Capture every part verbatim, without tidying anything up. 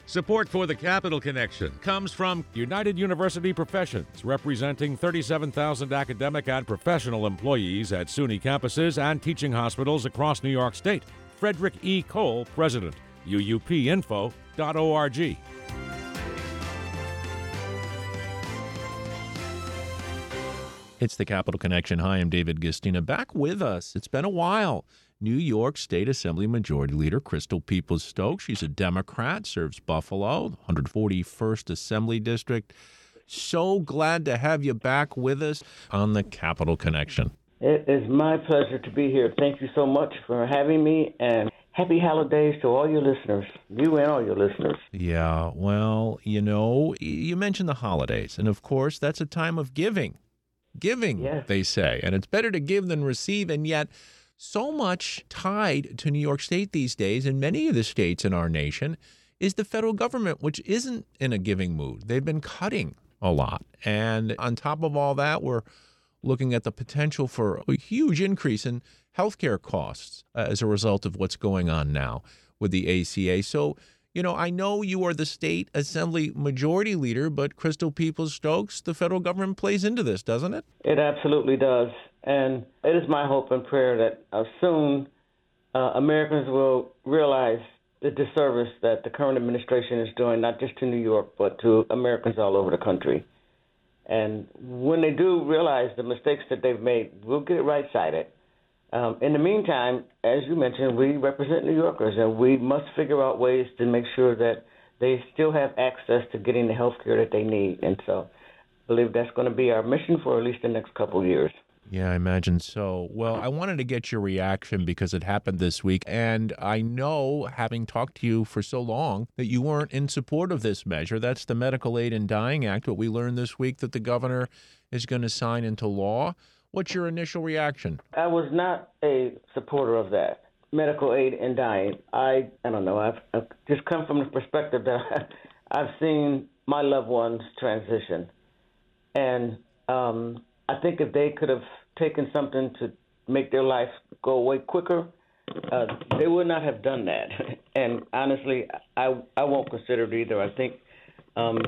Support for the Capital Connection comes from United University Professions, representing thirty-seven thousand academic and professional employees at SUNY campuses and teaching hospitals across New York State. Frederick E. Cole, President, U U P info dot org. It's the Capital Connection. Hi, I'm David Gistina. Back with us. It's been a while. New York State Assembly Majority Leader Crystal Peoples-Stokes. She's a Democrat, serves Buffalo, one hundred forty-first Assembly District. So glad to have you back with us on the Capital Connection. It is my pleasure to be here. Thank you so much for having me, and happy holidays to all your listeners, you and all your listeners. Yeah, well, you know, you mentioned the holidays, and of course, that's a time of giving. Giving, yes. They say, and it's better to give than receive, and yet so much tied to New York State these days, and many of the states in our nation, is the federal government, which isn't in a giving mood. They've been cutting a lot. And on top of all that, we're looking at the potential for a huge increase in healthcare costs as a result of what's going on now with the A C A. So, you know, I know you are the state assembly majority leader, but Crystal Peoples-Stokes, the federal government plays into this, doesn't it? It absolutely does. And it is my hope and prayer that uh, soon uh, Americans will realize the disservice that the current administration is doing, not just to New York, but to Americans all over the country. And when they do realize the mistakes that they've made, we'll get it right-sided. Um, in the meantime, as you mentioned, we represent New Yorkers, and we must figure out ways to make sure that they still have access to getting the health care that they need. And so I believe that's going to be our mission for at least the next couple of years. Yeah, I imagine so. Well, I wanted to get your reaction because it happened this week, and I know, having talked to you for so long, that you weren't in support of this measure. That's the Medical Aid in Dying Act, but we learned this week that the governor is going to sign into law. What's your initial reaction? I was not a supporter of that, medical aid in dying. I, I don't know, I've, I've just come from the perspective that I've seen my loved ones transition, and um, I think if they could have taken something to make their life go away quicker, uh, they would not have done that. And honestly, I I won't consider it either. I think um,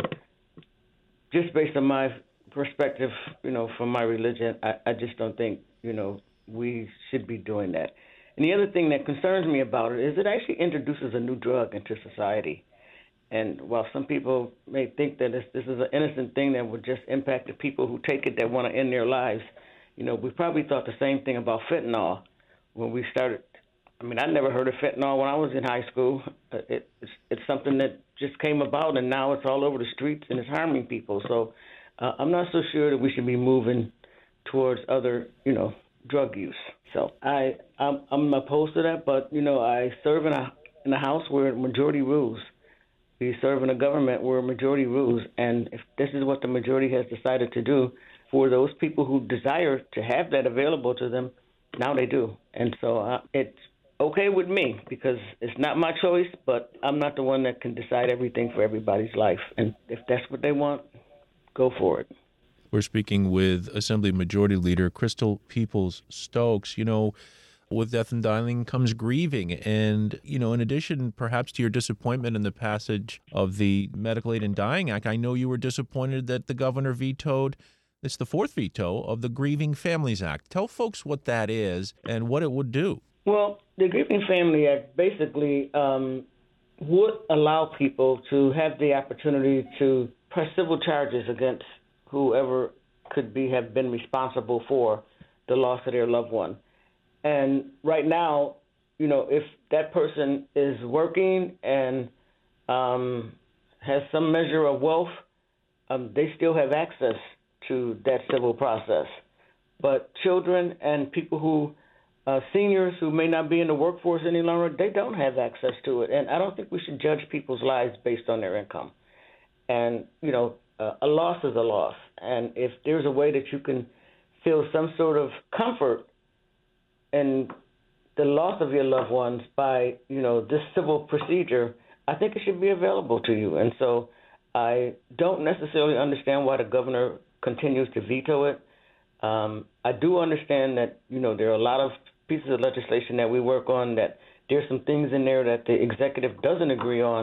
just based on my perspective, you know, from my religion, I, I just don't think, you know, we should be doing that. And the other thing that concerns me about it is it actually introduces a new drug into society. And while some people may think that this, this is an innocent thing that would just impact the people who take it that want to end their lives, you know, we probably thought the same thing about fentanyl when we started. I mean, I never heard of fentanyl when I was in high school. It, it's, it's something that just came about, and now it's all over the streets and it's harming people. So uh, I'm not so sure that we should be moving towards other, you know, drug use. So I, I'm, I'm opposed to that, but, you know, I serve in a, in a house where majority rules. We serve in a government where majority rules, and if this is what the majority has decided to do, for those people who desire to have that available to them, now they do. And so uh, it's okay with me because it's not my choice, but I'm not the one that can decide everything for everybody's life. And if that's what they want, go for it. We're speaking with Assembly Majority Leader Crystal Peoples-Stokes. You know, with death and dying comes grieving. And, you know, in addition, perhaps to your disappointment in the passage of the Medical Aid in Dying Act, I know you were disappointed that the governor vetoed, it's the fourth veto of the Grieving Families Act. Tell folks what that is and what it would do. Well, the Grieving Family Act basically um, would allow people to have the opportunity to press civil charges against whoever could be have been responsible for the loss of their loved one. And right now, you know, if that person is working and um, has some measure of wealth, um, they still have access to that civil process. But children and people who, uh, seniors who may not be in the workforce any longer, they don't have access to it. And I don't think we should judge people's lives based on their income. And, you know, uh, a loss is a loss. And if there's a way that you can feel some sort of comfort and the loss of your loved ones by, you know, this civil procedure, I think it should be available to you. And so I don't necessarily understand why the governor continues to veto it. Um, I do understand that, you know, there are a lot of pieces of legislation that we work on that there's some things in there that the executive doesn't agree on.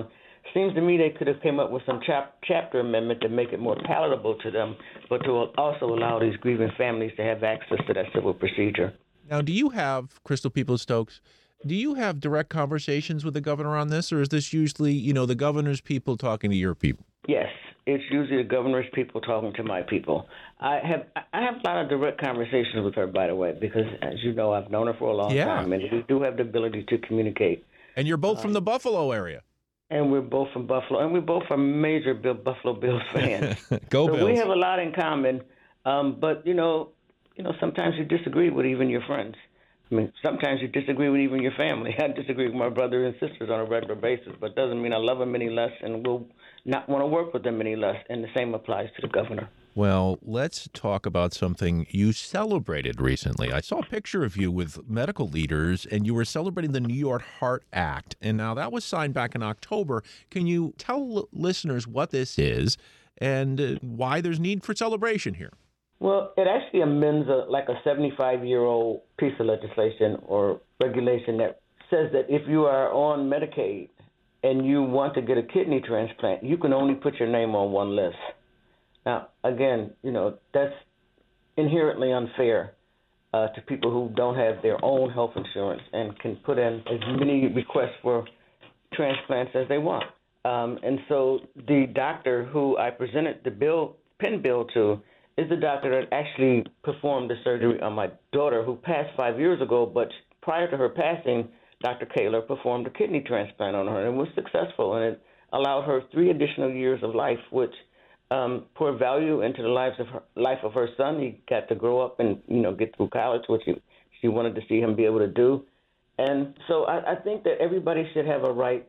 seems to me they could have came up with some chap- chapter amendment to make it more palatable to them, but to also allow these grieving families to have access to that civil procedure. Now, do you have, Crystal Peoples-Stokes, do you have direct conversations with the governor on this, or is this usually, you know, the governor's people talking to your people? Yes, it's usually the governor's people talking to my people. I have I have a lot of direct conversations with her, by the way, because, as you know, I've known her for a long Yeah. time, and we do have the ability to communicate. And you're both from the Buffalo area. And we're both from Buffalo, and we both are major Bill, Buffalo Bills fans. Go so Bills. We have a lot in common, um, but, you know, you know, sometimes you disagree with even your friends. I mean, sometimes you disagree with even your family. I disagree with my brothers and sisters on a regular basis, but doesn't mean I love them any less and will not want to work with them any less. And the same applies to the governor. Well, let's talk about something you celebrated recently. I saw a picture of you with medical leaders, and you were celebrating the New York Heart Act. And now that was signed back in October. Can you tell l- listeners what this is and uh, why there's need for celebration here? Well, it actually amends a, like a seventy-five-year-old piece of legislation or regulation that says that if you are on Medicaid and you want to get a kidney transplant, you can only put your name on one list. Now, again, you know, that's inherently unfair uh, to people who don't have their own health insurance and can put in as many requests for transplants as they want. Um, and so the doctor who I presented the bill, pen bill to, is the doctor that actually performed the surgery on my daughter, who passed five years ago, but prior to her passing, Doctor Kaler performed a kidney transplant on her and was successful, and it allowed her three additional years of life, which um, poured value into the lives of her, life of her son. He got to grow up and, you know, get through college, which she, she wanted to see him be able to do. And so I, I think that everybody should have a right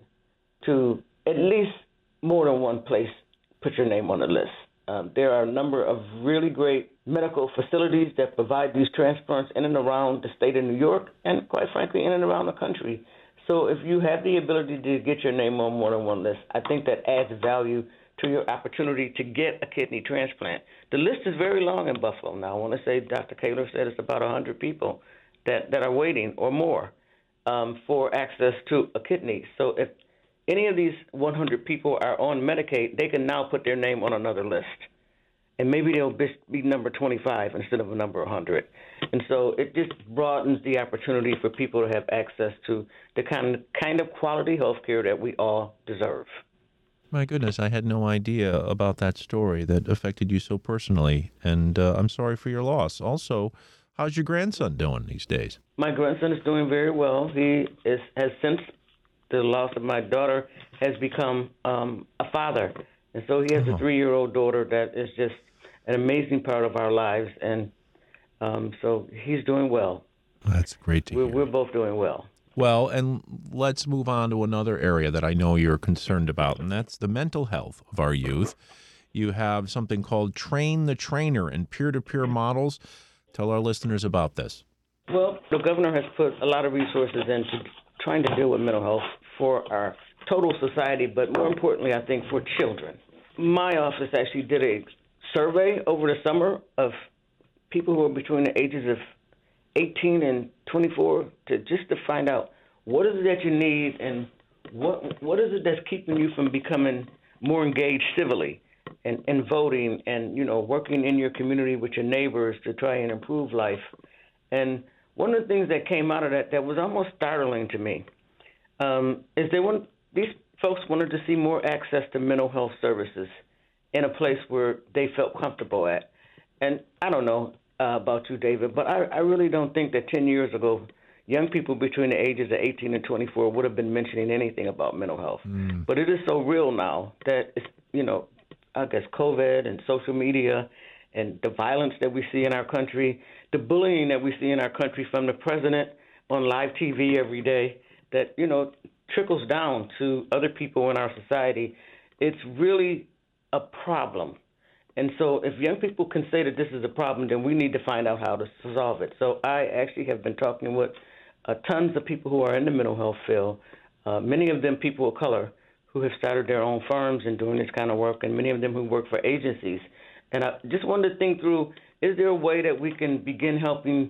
to at least more than one place put your name on the list. Um, there are a number of really great medical facilities that provide these transplants in and around the state of New York and, quite frankly, in and around the country. So if you have the ability to get your name on more than one list, I think that adds value to your opportunity to get a kidney transplant. The list is very long in Buffalo now. I want to say Doctor Kaler said it's about one hundred people that, that are waiting or more um, for access to a kidney. So if any of these one hundred people are on Medicaid, they can now put their name on another list. And maybe they'll be number twenty-five instead of a number one hundred. And so it just broadens the opportunity for people to have access to the kind of, kind of quality health care that we all deserve. My goodness, I had no idea about that story that affected you so personally, and uh, I'm sorry for your loss. Also, how's your grandson doing these days? My grandson is doing very well. He is, has since the loss of my daughter, has become um, a father. And so he has oh. a three-year-old daughter that is just an amazing part of our lives. And um, so he's doing well. That's great to we're, hear. We're both doing well. Well, and let's move on to another area that I know you're concerned about, and that's the mental health of our youth. You have something called Train the Trainer and peer-to-peer models. Tell our listeners about this. Well, the governor has put a lot of resources into trying to deal with mental health for our total society, but more importantly, I think, for children. My office actually did a survey over the summer of people who are between the ages of eighteen and twenty-four to just to find out what is it that you need and what what is it that's keeping you from becoming more engaged civilly and, and voting and, you know, working in your community with your neighbors to try and improve life. And one of the things that came out of that that was almost startling to me um, is they want these folks wanted to see more access to mental health services in a place where they felt comfortable at. And I don't know uh, about you, David, but I, I really don't think that ten years ago, young people between the ages of eighteen and twenty-four would have been mentioning anything about mental health. Mm. But it is so real now that, it's, you know, I guess COVID and social media and the violence that we see in our country, the bullying that we see in our country from the president on live T V every day, that, you know, trickles down to other people in our society. It's really a problem. And so if young people can say that this is a problem, then we need to find out how to solve it. So I actually have been talking with uh, tons of people who are in the mental health field, uh, many of them people of color who have started their own firms and doing this kind of work, and many of them who work for agencies. And I just wanted to think through, is there a way that we can begin helping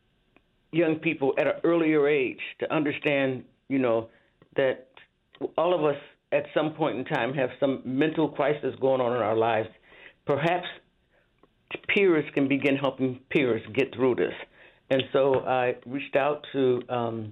young people at an earlier age to understand, you know, that all of us at some point in time have some mental crisis going on in our lives, perhaps peers can begin helping peers get through this. And so I reached out to um,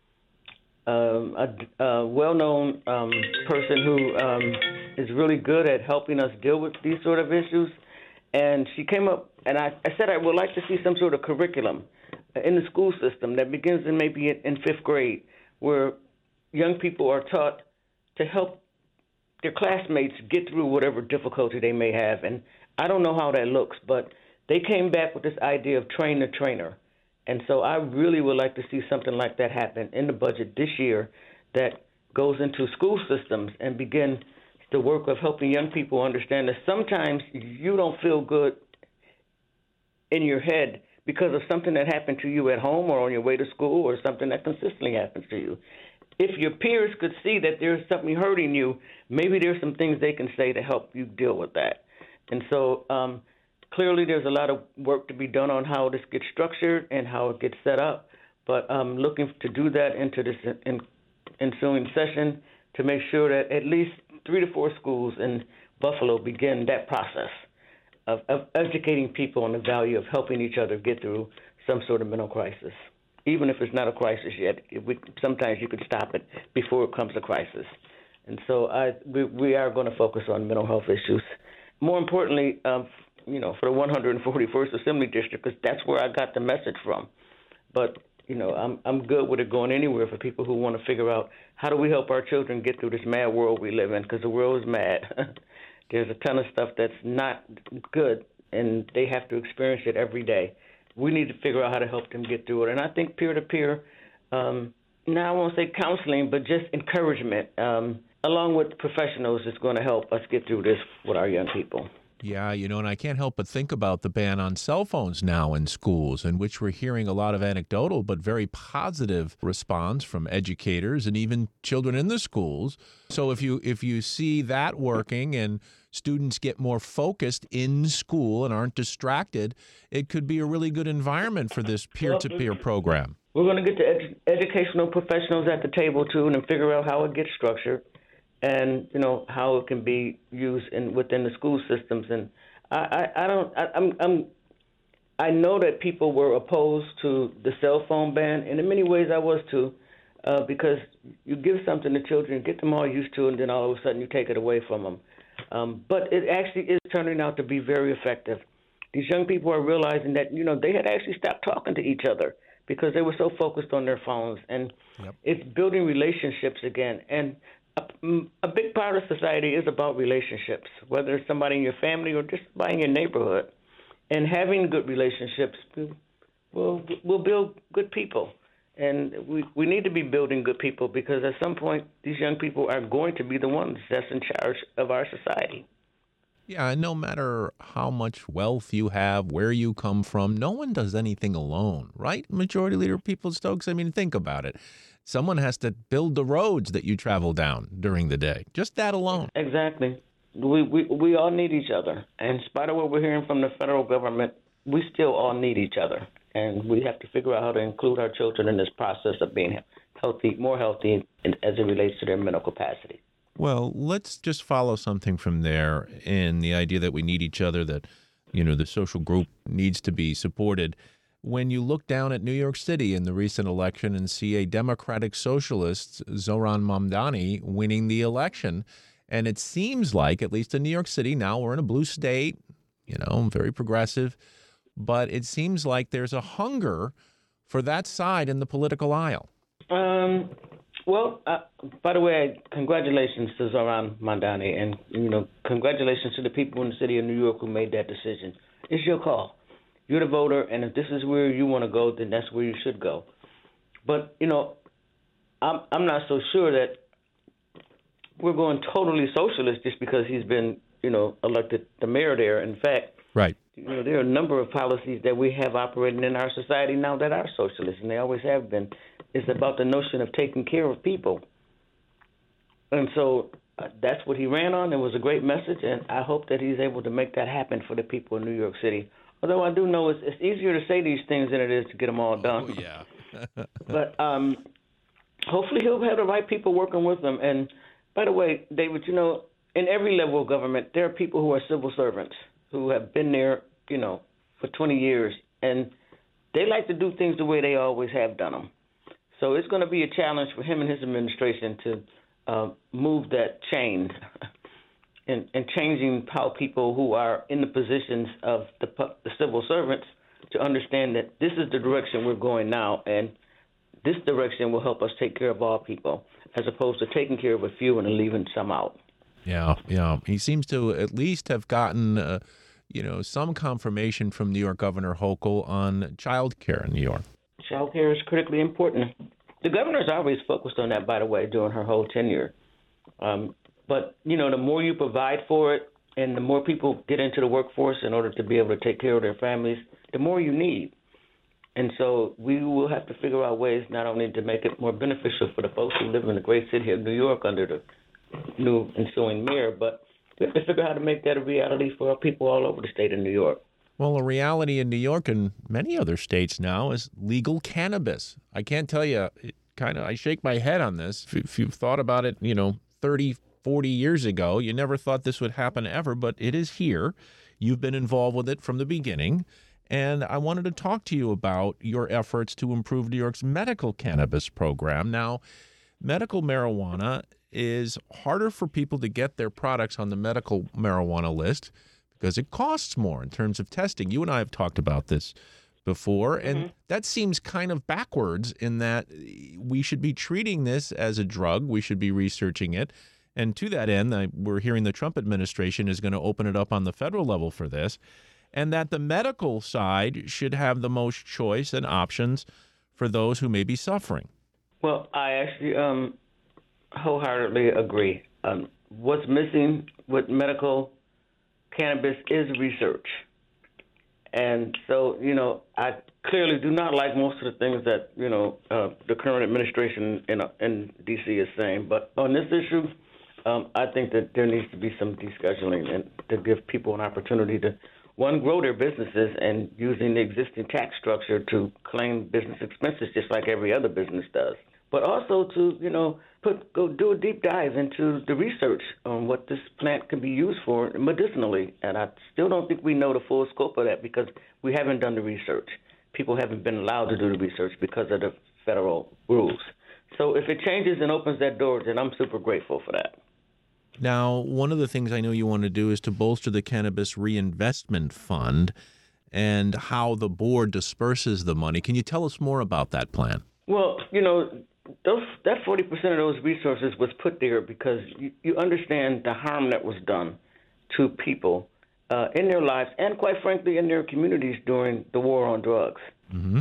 um, a, a well-known um, person who um, is really good at helping us deal with these sort of issues. And she came up, and I, I said I would like to see some sort of curriculum in the school system that begins in maybe in, in fifth grade, where young people are taught to help their classmates get through whatever difficulty they may have. And I don't know how that looks, but they came back with this idea of train the trainer. And so I really would like to see something like that happen in the budget this year that goes into school systems and begin the work of helping young people understand that sometimes you don't feel good in your head because of something that happened to you at home or on your way to school or something that consistently happens to you. If your peers could see that there's something hurting you, maybe there's some things they can say to help you deal with that. And so um, clearly there's a lot of work to be done on how this gets structured and how it gets set up, but I'm looking to do that into this in, ensuing session to make sure that at least three to four schools in Buffalo begin that process of, of educating people on the value of helping each other get through some sort of mental crisis. Even if it's not a crisis yet, we, sometimes you could stop it before it comes a crisis. And so I, we, we are going to focus on mental health issues. More importantly, um, you know, for the one hundred forty-first Assembly District, because that's where I got the message from. But, you know, I'm I'm good with it going anywhere for people who want to figure out how do we help our children get through this mad world we live in, because the world is mad. There's a ton of stuff that's not good, and they have to experience it every day. We need to figure out how to help them get through it. And I think peer-to-peer, um, now I won't say counseling, but just encouragement, um, along with professionals, is going to help us get through this with our young people. Yeah, you know, and I can't help but think about the ban on cell phones now in schools, in which we're hearing a lot of anecdotal but very positive response from educators and even children in the schools. So if you if you see that working and students get more focused in school and aren't distracted, it could be a really good environment for this peer-to-peer program. We're going to get the ed- educational professionals at the table, too, and figure out how it gets structured. And you know how it can be used in within the school systems, and I, I, I don't I, I'm I'm I know that people were opposed to the cell phone ban, and in many ways I was too, uh, because you give something to children, get them all used to it, and then all of a sudden you take it away from them. Um, but it actually is turning out to be very effective. These young people are realizing that you know they had actually stopped talking to each other because they were so focused on their phones, and yep. It's building relationships again. And A, a big part of society is about relationships, whether it's somebody in your family or just somebody in your neighborhood. And having good relationships will will build good people. And we, we need to be building good people because at some point these young people are going to be the ones that's in charge of our society. Yeah, and no matter how much wealth you have, where you come from, no one does anything alone, right? Majority Leader Peoples-Stokes, I mean, think about it. Someone has to build the roads that you travel down during the day. Just that alone. Exactly. We, we we all need each other. And in spite of what we're hearing from the federal government, we still all need each other. And we have to figure out how to include our children in this process of being healthy, more healthy as it relates to their mental capacity. Well, let's just follow something from there in the idea that we need each other, that, you know, the social group needs to be supported. When you look down at New York City in the recent election and see a Democratic Socialist, Zohran Mamdani, winning the election, and it seems like, at least in New York City, now we're in a blue state, you know, very progressive, but it seems like there's a hunger for that side in the political aisle. Um, well, uh, by the way, congratulations to Zohran Mamdani, and, you know, congratulations to the people in the city of New York who made that decision. It's your call. You're the voter, and if this is where you want to go, then that's where you should go. But, you know, I'm I'm not so sure that we're going totally socialist just because he's been, you know, elected the mayor there. In fact, right. You know, there are a number of policies that we have operating in our society now that are socialist, and they always have been. It's about the notion of taking care of people. And so uh, that's what he ran on. It was a great message, and I hope that he's able to make that happen for the people in New York City. Although I do know it's, it's easier to say these things than it is to get them all done. Oh, yeah. But um, hopefully he'll have the right people working with him. And By the way, David, you know, in every level of government, there are people who are civil servants who have been there, you know, for twenty years, and they like to do things the way they always have done them. So it's going to be a challenge for him and his administration to uh, move that chain and, and changing how people who are in the positions of the, the civil servants to understand that this is the direction we're going now, and this direction will help us take care of all people, as opposed to taking care of a few and leaving some out. Yeah, yeah. He seems to at least have gotten, uh, you know, some confirmation from New York Governor Hochul on child care in New York. Child care is critically important. The governor's always focused on that, by the way, during her whole tenure. Um, but, you know, the more you provide for it and the more people get into the workforce in order to be able to take care of their families, the more you need. And so we will have to figure out ways not only to make it more beneficial for the folks who live in the great city of New York under the new ensuing mayor, but we have to figure out how to make that a reality for our people all over the state of New York. Well, a reality in New York and many other states now is legal cannabis. I can't tell you, it kind of, I shake my head on this. If, if you've thought about it, you know, thirty, forty years ago, you never thought this would happen ever, but it is here. You've been involved with it from the beginning. And I wanted to talk to you about your efforts to improve New York's medical cannabis program. Now, medical marijuana is harder for people to get their products on the medical marijuana list because it costs more in terms of testing. You and I have talked about this before, and mm-hmm. that seems kind of backwards in that we should be treating this as a drug. We should be researching it. And to that end, I, we're hearing the Trump administration is going to open it up on the federal level for this, and that the medical side should have the most choice and options for those who may be suffering. Well, I actually um, wholeheartedly agree. Um, what's missing with medical cannabis is research. And so, you know, I clearly do not like most of the things that, you know, uh, the current administration in, in D C is saying. But on this issue, um, I think that there needs to be some descheduling and to give people an opportunity to, one, grow their businesses and using the existing tax structure to claim business expenses just like every other business does. But also to, you know, put go do a deep dive into the research on what this plant can be used for medicinally. And I still don't think we know the full scope of that because we haven't done the research. People haven't been allowed to do the research because of the federal rules. So if it changes and opens that door, then I'm super grateful for that. Now, one of the things I know you want to do is to bolster the Cannabis Reinvestment Fund and how the board disperses the money. Can you tell us more about that plan? Well, you know, those that forty percent of those resources was put there because you, you understand the harm that was done to people uh, in their lives and, quite frankly, in their communities during the war on drugs. Mm-hmm.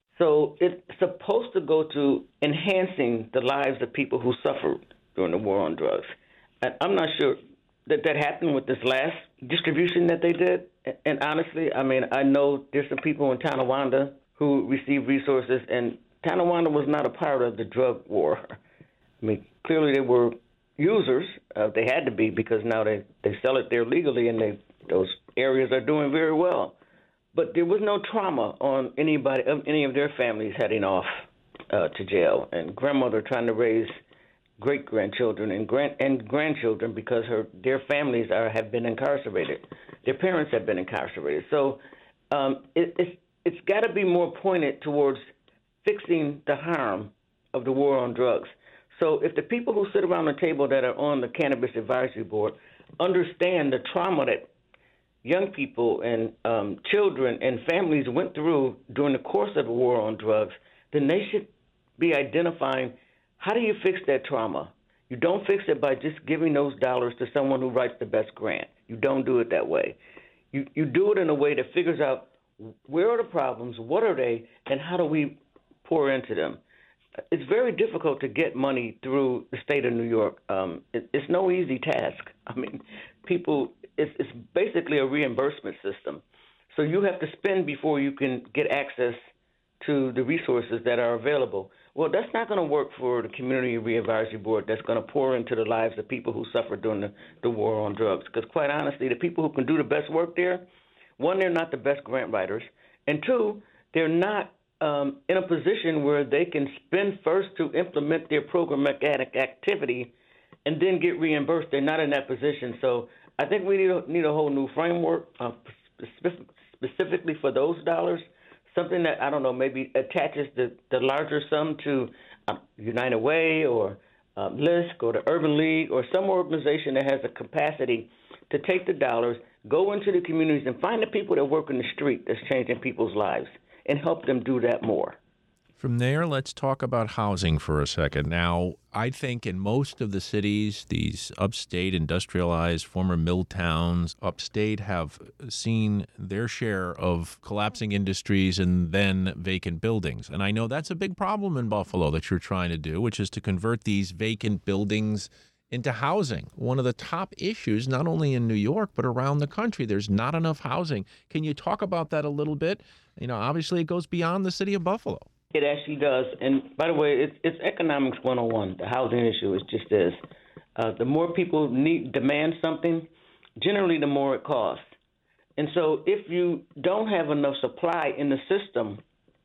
So it's supposed to go to enhancing the lives of people who suffered during the war on drugs. And I'm not sure that that happened with this last distribution that they did. And honestly, I mean, I know there's some people in Tonawanda who received resources, and Tonawanda was not a part of the drug war. I mean, clearly they were users. Uh, they had to be because now they, they sell it there legally, and they, those areas are doing very well. But there was no trauma on anybody, any of their families heading off uh, to jail, and grandmother trying to raise great-grandchildren and grand and grandchildren because her their families are have been incarcerated. Their parents have been incarcerated. So um, it, it's it's got to be more pointed towards fixing the harm of the war on drugs. So if the people who sit around the table that are on the Cannabis Advisory Board understand the trauma that young people and um, children and families went through during the course of the war on drugs, then they should be identifying how do you fix that trauma. You don't fix it by just giving those dollars to someone who writes the best grant. You don't do it that way. You, you do it in a way that figures out where are the problems, what are they, and how do we pour into them. It's very difficult to get money through the state of New York. Um, it, it's no easy task. I mean, people, it's, it's basically a reimbursement system. So you have to spend before you can get access to the resources that are available. Well, that's not going to work for the Community Re-Advisory Board that's going to pour into the lives of people who suffered during the, the war on drugs. Because quite honestly, the people who can do the best work there, one, they're not the best grant writers, and two, they're not um, in a position where they can spend first to implement their programmatic activity and then get reimbursed. They're not in that position. So I think we need a, need a whole new framework uh, specific, specifically for those dollars, something that, I don't know, maybe attaches the, the larger sum to uh, United Way or uh, L I S C or the Urban League or some organization that has a capacity to take the dollars, go into the communities and find the people that work in the street that's changing people's lives and help them do that more. From there, let's talk about housing for a second. Now, I think in most of the cities, these upstate industrialized former mill towns, upstate have seen their share of collapsing industries and then vacant buildings. And I know that's a big problem in Buffalo that you're trying to do, which is to convert these vacant buildings into housing. One of the top issues, not only in New York, but around the country, there's not enough housing. Can you talk about that a little bit? You know, obviously it goes beyond the city of Buffalo. It actually does. And by the way, it's, it's economics one oh one. The housing issue is just this. Uh, the more people need demand something, generally the more it costs. And so if you don't have enough supply in the system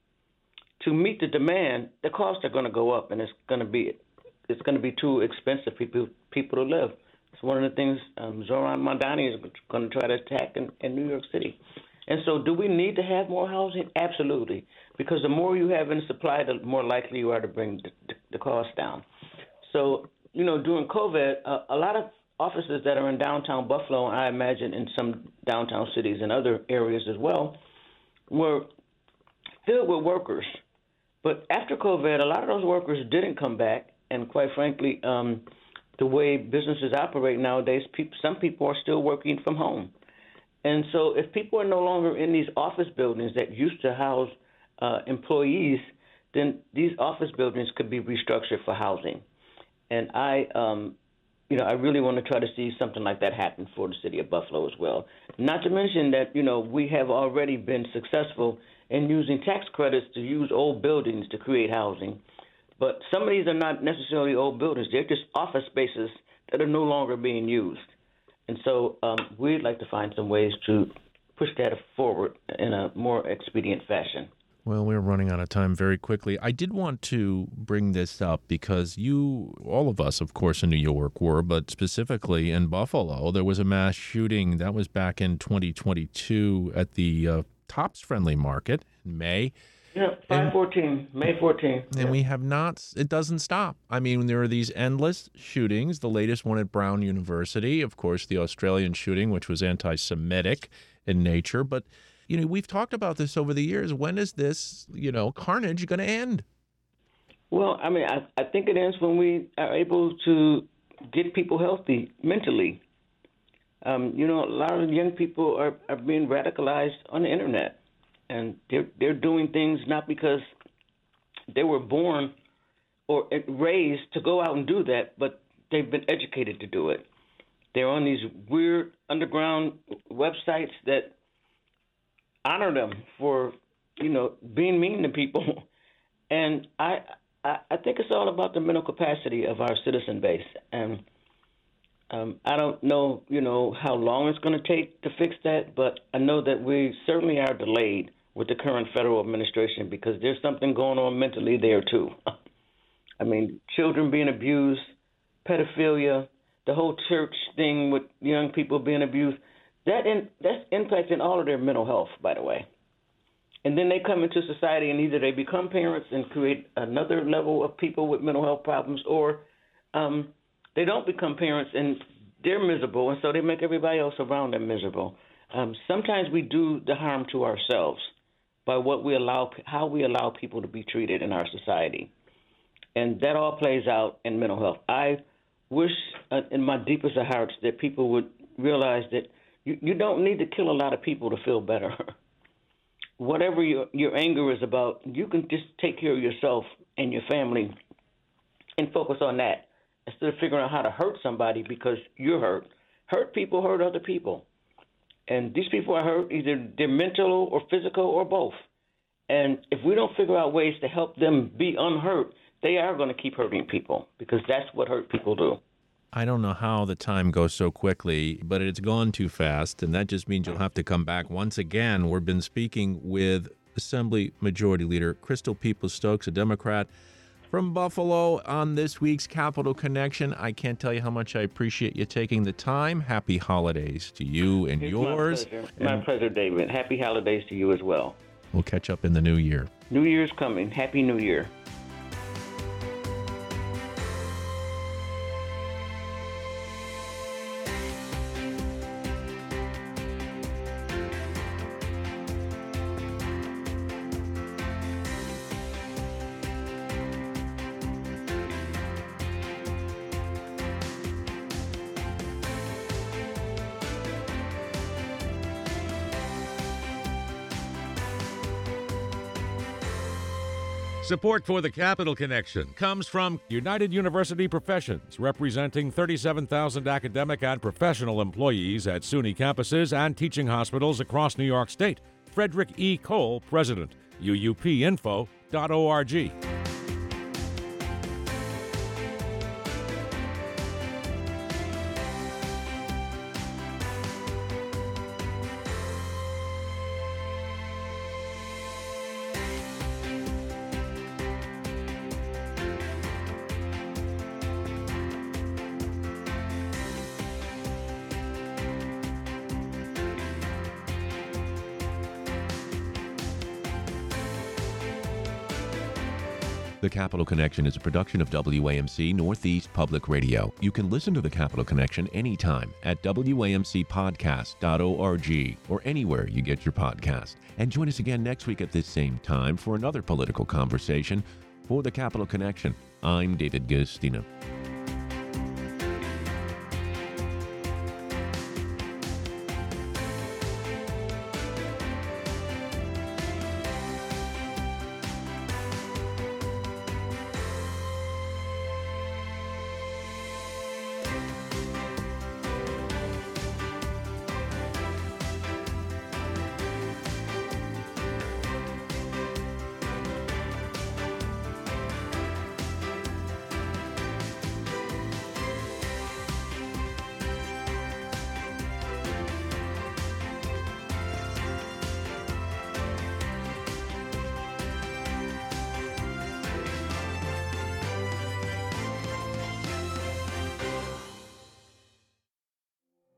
to meet the demand, the costs are going to go up, and it's going to be it's going to be too expensive for people, people to live. It's one of the things um, Zohran Mamdani is going to try to attack in, in New York City. And so do we need to have more housing? Absolutely. Because the more you have in supply, the more likely you are to bring the, the cost down. So, you know, during COVID, uh, a lot of offices that are in downtown Buffalo, and I imagine in some downtown cities and other areas as well, were filled with workers. But after COVID, a lot of those workers didn't come back. And quite frankly, um, the way businesses operate nowadays, people, some people are still working from home. And so if people are no longer in these office buildings that used to house uh, employees, then these office buildings could be restructured for housing. And I, um, you know, I really want to try to see something like that happen for the city of Buffalo as well. Not to mention that, you know, we have already been successful in using tax credits to use old buildings to create housing. But some of these are not necessarily old buildings. They're just office spaces that are no longer being used. And so um, we'd like to find some ways to push that forward in a more expedient fashion. Well, we're running out of time very quickly. I did want to bring this up because you, all of us, of course, in New York were, but specifically in Buffalo, there was a mass shooting. That was back in twenty twenty-two at the uh, Tops Friendly Market in May. Yeah, five fourteen, May fourteenth. And yeah. we have not, it doesn't stop. I mean, there are these endless shootings, the latest one at Brown University, of course, the Australian shooting, which was anti-Semitic in nature. But, you know, we've talked about this over the years. When is this, you know, carnage going to end? Well, I mean, I, I think it ends when we are able to get people healthy mentally. Um, you know, a lot of young people are, are being radicalized on the internet. And they're, they're doing things not because they were born or raised to go out and do that, but they've been educated to do it. They're on these weird underground websites that honor them for, you know, being mean to people. And I, I, I think it's all about the mental capacity of our citizen base. And um, I don't know, you know, how long it's going to take to fix that, but I know that we certainly are delayed with the current federal administration because there's something going on mentally there, too. I mean, children being abused, pedophilia, the whole church thing with young people being abused, that in, that's impacting all of their mental health, by the way. And then they come into society and either they become parents and create another level of people with mental health problems, or um, they don't become parents and they're miserable, and so they make everybody else around them miserable. Um, sometimes we do the harm to ourselves by what we allow, how we allow people to be treated in our society. And that all plays out in mental health. I wish uh, in my deepest of hearts that people would realize that you, you don't need to kill a lot of people to feel better. Whatever your, your anger is about, you can just take care of yourself and your family and focus on that instead of figuring out how to hurt somebody because you're hurt. Hurt people hurt other people. And these people are hurt, either they're mental or physical or both. And if we don't figure out ways to help them be unhurt, they are going to keep hurting people because that's what hurt people do. I don't know how the time goes so quickly, but it's gone too fast, and that just means you'll have to come back once again. We've been speaking with Assembly Majority Leader Crystal Peoples-Stokes, a Democrat from Buffalo on this week's Capital Connection. I can't tell you how much I appreciate you taking the time. Happy holidays to you and It's yours. My pleasure. My pleasure, David. Happy holidays to you as well. We'll catch up in the new year. New Year's coming. Happy New Year. Support for the Capital Connection comes from United University Professions, representing thirty-seven thousand academic and professional employees at SUNY campuses and teaching hospitals across New York State. Frederick E. Cole, President, U U P info dot org. The Capital Connection is a production of W A M C Northeast Public Radio. You can listen to The Capital Connection anytime at W A M C podcast dot org or anywhere you get your podcast. And join us again next week at this same time for another political conversation. For The Capital Connection, I'm David Guistina.